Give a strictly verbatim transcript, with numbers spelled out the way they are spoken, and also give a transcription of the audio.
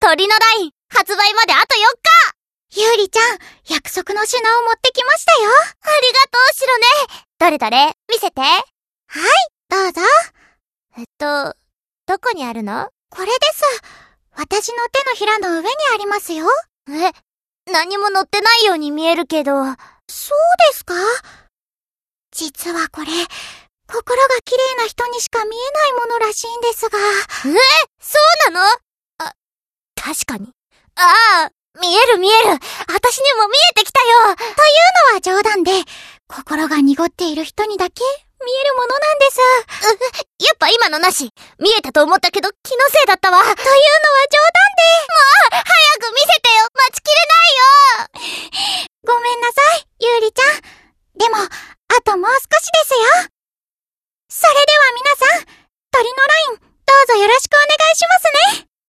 鳥のライン、発売まであとよっか。 ゆうりちゃん、約束の品を持ってきましたよ。 ありがとう、シロね。どれどれ、見せて。はい、 どうぞ。 えっと、どこにあるの？ これです。私の手のひらの上にありますよ。 え、何も載ってないように見えるけど。 そうですか？実はこれ、心が綺麗な人にしか見えないものらしいんですが。 え、そうなの？あ、確かに。ああ、見える見える。私にも見えてきたよ。 というのは冗談で、心が濁っている人にだけ見えるものなんです。 う、やっぱ今のなし。見えたと思ったけど気のせいだったわ。というのは冗